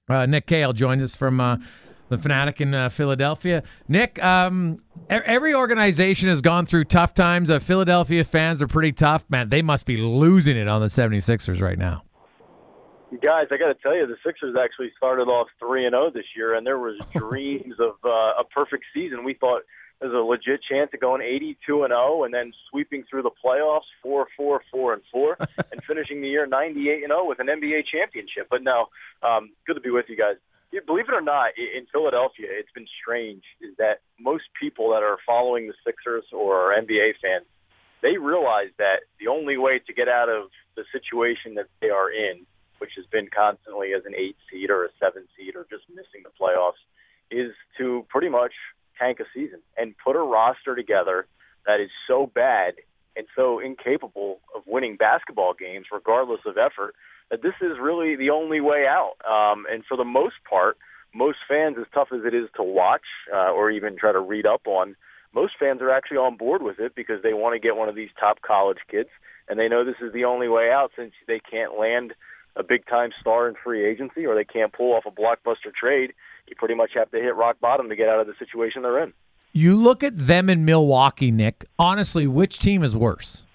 Nick Cale joins us from the Fanatic in Philadelphia. Nick, every organization has gone through tough times. Philadelphia fans are pretty tough. Man, they must be losing it on the 76ers right now. Guys, I got to tell you, the Sixers actually started off 3-0 this year, and there was dreams of a perfect season. We thought there's a legit chance of going 82-0 and then sweeping through the playoffs 4-4, 4-4, and finishing the year 98-0 with an NBA championship. But no, good to be with you guys. Believe it or not, in Philadelphia, it's been strange is that most people that are following the Sixers or are NBA fans, they realize that the only way to get out of the situation that they are in, which has been constantly as an 8 seed or a 7 seed or just missing the playoffs, is to pretty much tank a season and put a roster together that is so bad and so incapable of winning basketball games, regardless of effort, that this is really the only way out. And for the most part, most fans, as tough as it is to watch or even try to read up on, most fans are actually on board with it because they want to get one of these top college kids, and they know this is the only way out since they can't land a big-time star in free agency or they can't pull off a blockbuster trade. You pretty much have to hit rock bottom to get out of the situation they're in. You look at them in Milwaukee, Nick. Honestly, which team is worse?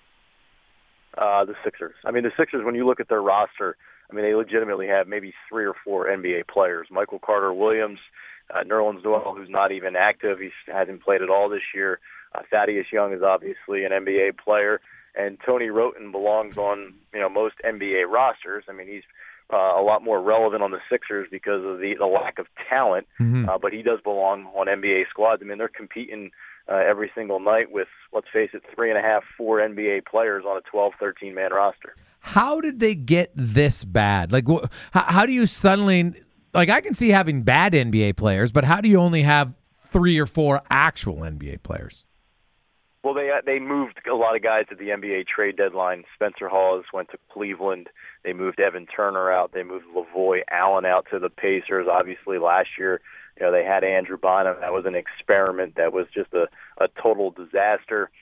The Sixers. I mean, the Sixers, when you look at their roster, I mean, they legitimately have maybe 3 or 4 NBA players. Michael Carter-Williams, Nerlens Noel, who's not even active. He hasn't played at all this year. Thaddeus Young is obviously an NBA player. And Tony Wroten belongs on, most NBA rosters. I mean, he's a lot more relevant on the Sixers because of the lack of talent, but he does belong on NBA squads. I mean, they're competing every single night with, let's face it, 3.5, 4 NBA players on a 12, 13-man roster. How did they get this bad? Like, how do you suddenly, like, I can see having bad NBA players, but how do you only have 3 or 4 actual NBA players? Well, they moved a lot of guys at the NBA trade deadline. Spencer Hawes went to Cleveland. They moved Evan Turner out. They moved Lavoy Allen out to the Pacers. Obviously, last year, they had Andrew Bynum. That was an experiment. That was just a total disaster.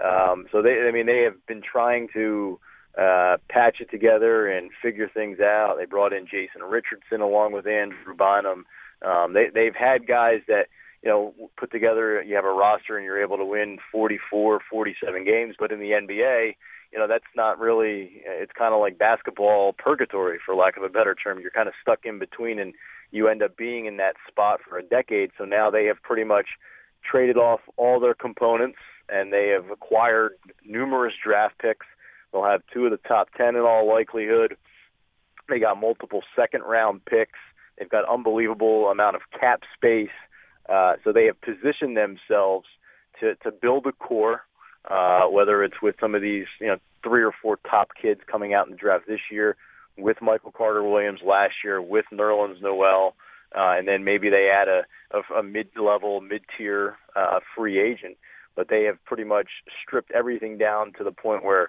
So they have been trying to patch it together and figure things out. They brought in Jason Richardson along with Andrew Bynum. They've had guys that, put together, you have a roster and you're able to win 44, 47 games. But in the NBA, that's not really, it's kind of like basketball purgatory, for lack of a better term. You're kind of stuck in between and you end up being in that spot for a decade. So now they have pretty much traded off all their components and they have acquired numerous draft picks. They'll have 2 of the top 10 in all likelihood. They got multiple second-round picks. They've got unbelievable amount of cap space. So they have positioned themselves to build a core, whether it's with some of these 3 or 4 top kids coming out in the draft this year, with Michael Carter-Williams last year, with Nerlens Noel, and then maybe they add a mid-level, mid-tier free agent. But they have pretty much stripped everything down to the point where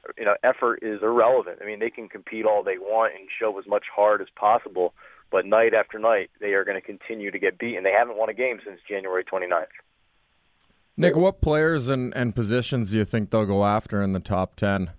effort is irrelevant. I mean, they can compete all they want and show as much heart as possible, but night after night, they are going to continue to get beaten. They haven't won a game since January 29th. Nick, what players and positions do you think they'll go after in the top 10?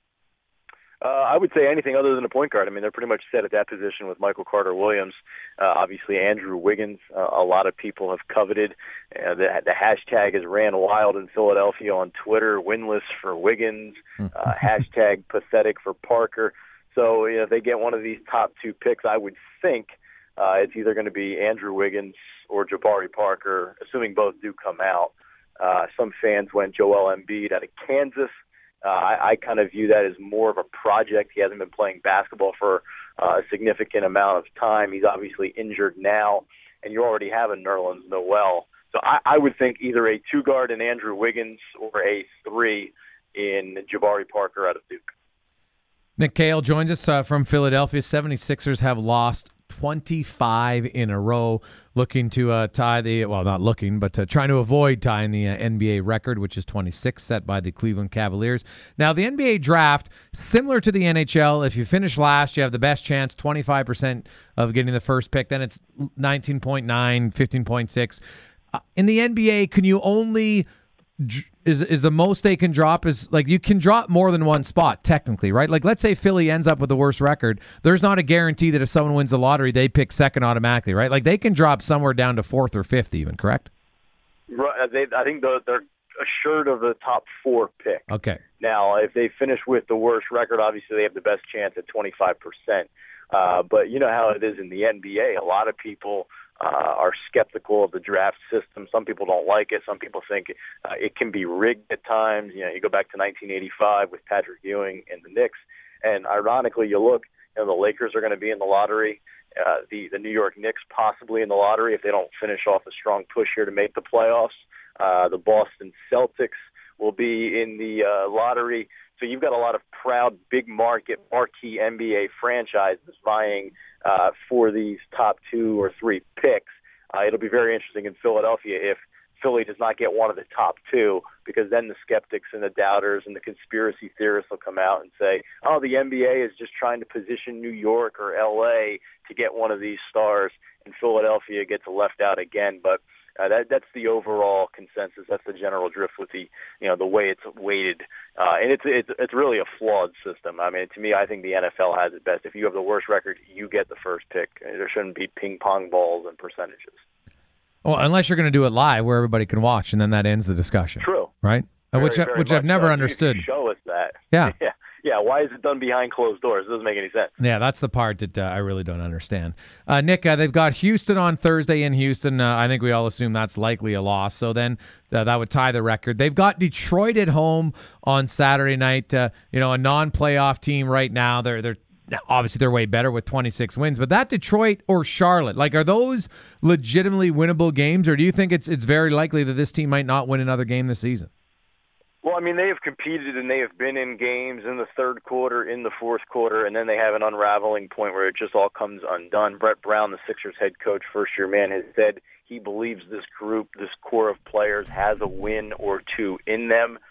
I would say anything other than a point guard. I mean, they're pretty much set at that position with Michael Carter-Williams. Obviously, Andrew Wiggins, a lot of people have coveted. The hashtag has ran wild in Philadelphia on Twitter, winless for Wiggins, hashtag pathetic for Parker. So if they get one of these top 2 picks, I would think it's either going to be Andrew Wiggins or Jabari Parker, assuming both do come out. Some fans went Joel Embiid out of Kansas. I kind of view that as more of a project. He hasn't been playing basketball for a significant amount of time. He's obviously injured now, and you already have a Nerlens Noel. So I would think either a 2-guard in Andrew Wiggins or a 3 in Jabari Parker out of Duke. Nick Cale joins us from Philadelphia. 76ers have lost 25 in a row, looking to tie the, well, not looking, but trying to avoid tying the NBA record, which is 26, set by the Cleveland Cavaliers. Now, the NBA draft, similar to the NHL, if you finish last, you have the best chance, 25% of getting the first pick. Then it's 19.9, 15.6. In the NBA, can you only is the most they can drop is like you can drop more than one spot technically, right? Like let's say Philly ends up with the worst record. There's not a guarantee that if someone wins the lottery, they pick second automatically, right? Like they can drop somewhere down to fourth or fifth even, correct? Right. I think they're assured of the top 4 pick. Okay. Now, if they finish with the worst record, obviously they have the best chance at 25%. But you know how it is in the NBA. A lot of people are skeptical of the draft system. Some people don't like it. Some people think it can be rigged at times. You know, you go back to 1985 with Patrick Ewing and the Knicks, and ironically, you look, the Lakers are going to be in the lottery. The New York Knicks possibly in the lottery if they don't finish off a strong push here to make the playoffs. The Boston Celtics will be in the lottery. So you've got a lot of proud, big market, marquee NBA franchises vying for these top 2 or 3 picks. It'll be very interesting in Philadelphia if Philly does not get one of the top 2, because then the skeptics and the doubters and the conspiracy theorists will come out and say, oh, the NBA is just trying to position New York or L.A. to get one of these stars, and Philadelphia gets left out again. But that's the overall consensus. That's the general drift with the way it's weighted, and it's really a flawed system. I mean, to me, I think the NFL has it best. If you have the worst record, you get the first pick. There shouldn't be ping pong balls and percentages. Well, unless you're going to do it live where everybody can watch, and then that ends the discussion. True. Right? Which I've never understood. You show us that. Yeah. Yeah, why is it done behind closed doors? It doesn't make any sense. Yeah, that's the part that I really don't understand. Nick, they've got Houston on Thursday in Houston. I think we all assume that's likely a loss. So then that would tie the record. They've got Detroit at home on Saturday night. A non-playoff team right now. They're obviously they're way better with 26 wins. But that Detroit or Charlotte, like, are those legitimately winnable games, or do you think it's very likely that this team might not win another game this season? Well, I mean, they have competed and they have been in games in the third quarter, in the fourth quarter, and then they have an unraveling point where it just all comes undone. Brett Brown, the Sixers head coach, first-year man, has said he believes this group, this core of players, has a win or two in them.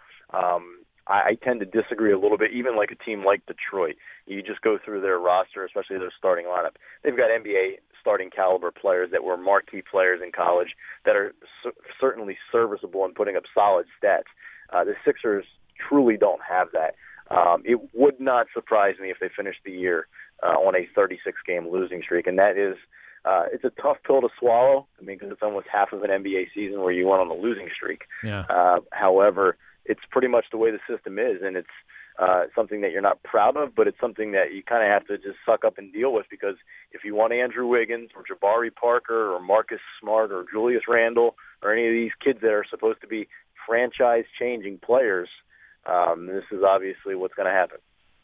I tend to disagree a little bit, even like a team like Detroit. You just go through their roster, especially their starting lineup. They've got NBA starting caliber players that were marquee players in college that are certainly serviceable and putting up solid stats. The Sixers truly don't have that. It would not surprise me if they finished the year on a 36-game losing streak, and that is it's a tough pill to swallow. I mean, because it's almost half of an NBA season where you went on a losing streak. Yeah. However, it's pretty much the way the system is, and it's something that you're not proud of, but it's something that you kind of have to just suck up and deal with, because if you want Andrew Wiggins or Jabari Parker or Marcus Smart or Julius Randle or any of these kids that are supposed to be franchise-changing players, this is obviously what's going to happen.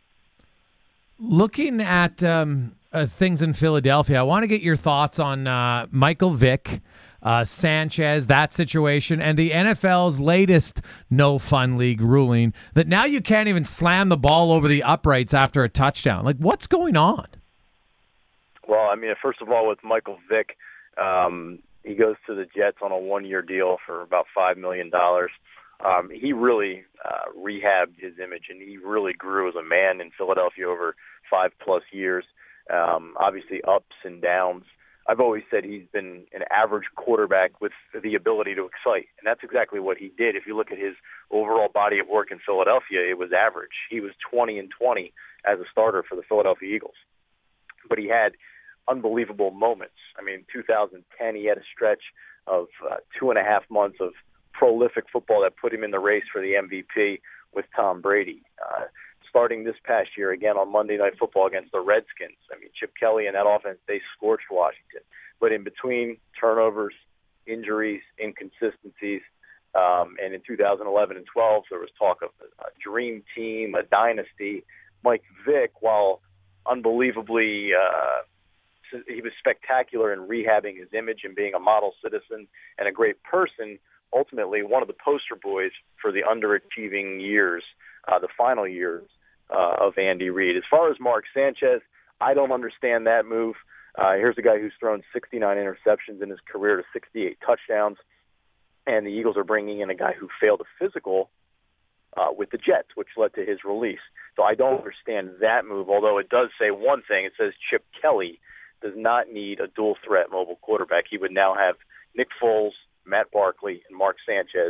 Looking at things in Philadelphia, I want to get your thoughts on Michael Vick, Sanchez, that situation, and the NFL's latest no-fun league ruling that now you can't even slam the ball over the uprights after a touchdown. Like, what's going on? Well, I mean, first of all, with Michael Vick, he goes to the Jets on a one-year deal for about $5 million. He really rehabbed his image, and he really grew as a man in Philadelphia over 5+ years. Obviously, ups and downs. I've always said he's been an average quarterback with the ability to excite, and that's exactly what he did. If you look at his overall body of work in Philadelphia, it was average. He was 20-20 as a starter for the Philadelphia Eagles. But he had unbelievable moments. I mean, 2010, he had a stretch of 2.5 months of prolific football that put him in the race for the MVP with Tom Brady. Starting this past year, again, on Monday Night Football against the Redskins. I mean, Chip Kelly and that offense, they scorched Washington. But in between turnovers, injuries, inconsistencies, and in 2011 and 12, there was talk of a dream team, a dynasty. Mike Vick, while unbelievably he was spectacular in rehabbing his image and being a model citizen and a great person, ultimately one of the poster boys for the underachieving years, the final years of Andy Reid. As far as Mark Sanchez, I don't understand that move. Here's a guy who's thrown 69 interceptions in his career to 68 touchdowns, and the Eagles are bringing in a guy who failed a physical with the Jets, which led to his release. So I don't understand that move, although it does say one thing. It says Chip Kelly does not need a dual-threat mobile quarterback. He would now have Nick Foles, Matt Barkley, and Mark Sanchez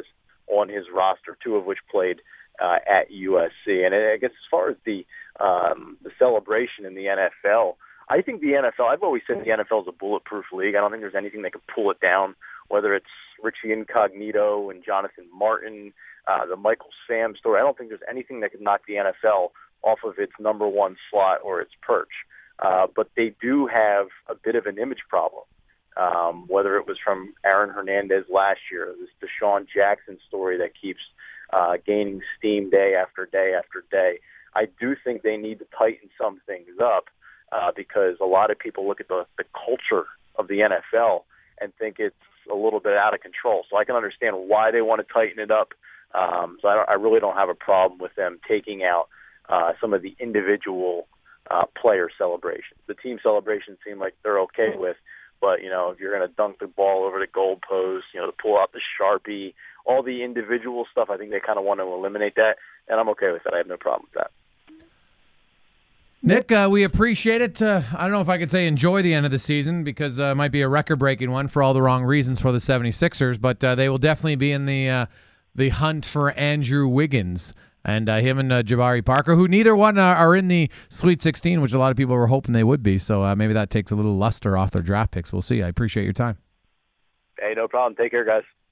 on his roster, 2 of which played at USC. And I guess as far as the celebration in the NFL, I think the NFL, I've always said the NFL is a bulletproof league. I don't think there's anything that can pull it down, whether it's Richie Incognito and Jonathan Martin, the Michael Sam story. I don't think there's anything that could knock the NFL off of its number 1 slot or its perch. But they do have a bit of an image problem, whether it was from Aaron Hernandez last year, this Deshaun Jackson story that keeps gaining steam day after day after day. I do think they need to tighten some things up because a lot of people look at the culture of the NFL and think it's a little bit out of control. So I can understand why they want to tighten it up. So I really don't have a problem with them taking out some of the individual player celebrations. The team celebrations seem like they're okay with, but, if you're going to dunk the ball over the goal post, to pull out the Sharpie, all the individual stuff, I think they kind of want to eliminate that, and I'm okay with that. I have no problem with that. Nick, we appreciate it. I don't know if I could say enjoy the end of the season because it might be a record-breaking one for all the wrong reasons for the 76ers, but they will definitely be in the hunt for Andrew Wiggins. And him and Jabari Parker, who neither one are in the Sweet 16, which a lot of people were hoping they would be. So maybe that takes a little luster off their draft picks. We'll see. I appreciate your time. Hey, no problem. Take care, guys.